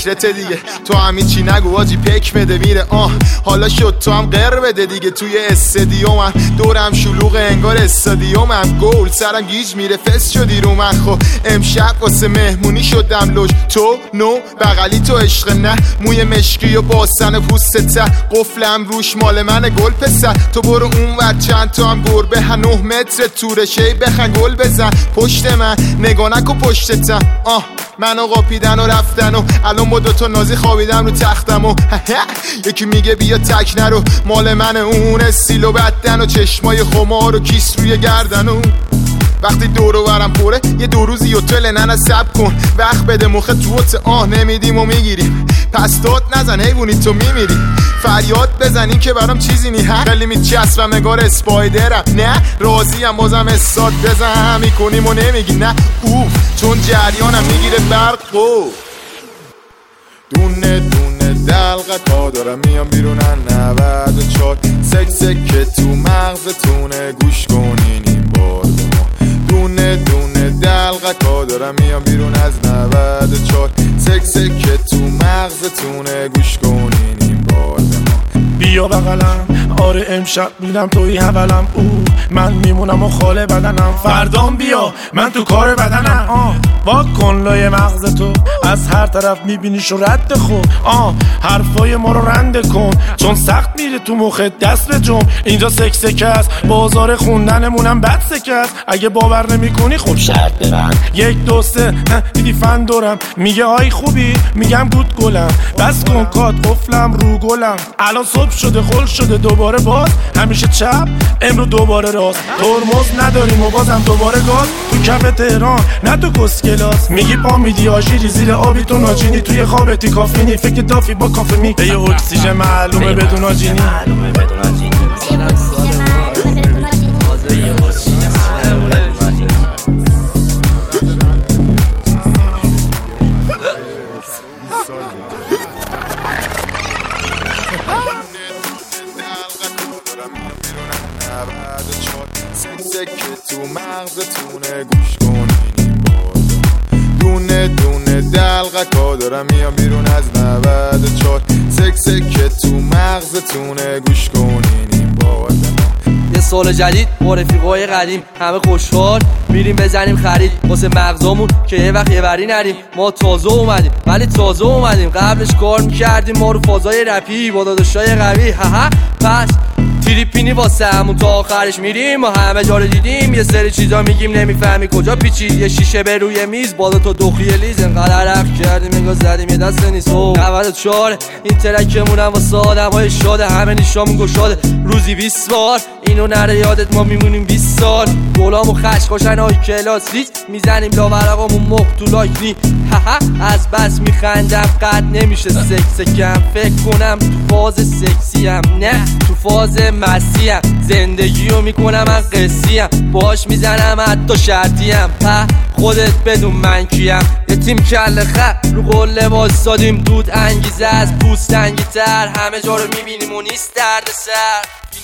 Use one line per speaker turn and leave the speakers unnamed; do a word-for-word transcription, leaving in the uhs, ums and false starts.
فکرت دیگه. تو همین چی نگو آجی پک بده میره. آه حالا شد تو هم غر بده دیگه. توی استادیومم دورم شلوغ انگار استادیومم. گل سرم گیج میره فس شدی رو من. خب امشب واسه مهمونی شدم لوش. تو نو بغلی تو عشق نه. موی مشکی و باسن پوست ته قفلم روش مال من گل پسر. تو برو اون ور چند تا هم گربه هنوه متر توره شی بخن گل بزن پشت من نگاه نکن پشتتم. آه منو قاپیدن و رفتن و الان با دوتا نازی خوابیدم رو تختم و یکی میگه بیا تک نرو مال من اون استیل و بدن و چشمای خمار و کیس روی گردن و وقتی دورو برم پره یه دو روزی هتل ننه سب کن وقت بده مخ توت. آه نمیدیم و میگیریم پس داد نزن حیوونی تو میمیری. فریاد بزنین که برام چیزی نی هم خیلی میچسبم نگار اسپایدرم. نه راضیم بازم استاد بزن میکنیم و نمیگی نه اوف چون جریانم میگیره برق و دونه دونه دلقت ها دارم میام بیرونن نود و چار سکسه که تو مغزتونه گوش کنین این بار ما. دونه دونه دلقت ها دارم میام بیرون از نود و چار سکسه که تو مغزتونه گوش کنین این بار ما.
بیا بغلم آره امشب میدم توی حولم. او من میمونم و خاله بدنم. فردام بیا من تو کار بدنم. آه واک کن لای مغز تو از هر طرف میبینیش و رد خود. آه حرفای ما رو رنده کن چون سخت میره تو مخت دست به جم. اینجا سکسکه است بازار خوندنمونم بد سکه است. اگه باور نمی کنی خب شرط برن یک دو سه دیدی فن دورم میگه های خوبی میگم گود گلم. بس کن کات قفلم رو گلم. الان صبح شده خل شده دوباره باز همیشه چپ امرو دوباره راست. ترمز نداریم و بازم دوباره گاز تو کف تهران نه تو کسکلاس. میگی پا میدی آشیری زیر آبی تو ناجینی توی خوابتی کافینی فکر دافی با کافه می به یه اکسیژن معلومه بدون آجینی.
سکسه که تو مغزتونه گوش کنین این بار. دونه دونه دلقکا دارم میام بیرون از نود و چار سکسه که تو مغزتونه گوش کنین این بار.
یه سال جدید با رفیقای قدیم همه خوشحال میریم بزنیم خرید واسه مغزامون که یه وقت یه بری نریم. ما تازه اومدیم ولی تازه اومدیم قبلش کار میکردیم ما رو فازای رپی با داداشای قوی. هاها پس تریپینی واسه همون تا آخرش میریم و همه جا رو دیدیم. یه سری چیزا میگیم نمیفهمی کجا پیچید. یه شیشه به روی میز بالا تا دخی لیز انقدر رفت کردیم انگار زدیم یه دست نیست. و نود و چهار این ترکمونم واسه آدم های شاده همه نیشامون گشاده روزی بیست بار اینو نره یادت ما میمونیم بیست سال. گلامو خش خوشن های کلاس ریز میزنیم لاورقامون مخ تو لایک نی. هاها از بس میخندم قد نمیشه سکس کم فکر کنم تو فاز سکسیم نه تو فاز مسیم. زندگیو میکنم من قصیم باش میزنم حتی شرطیم. په خودت بدون من کیم یه تیم کل خر رو قله واسادیم دود انگیزه از پوست انگی تر همه جا رو میبینیم و نیست درد سر.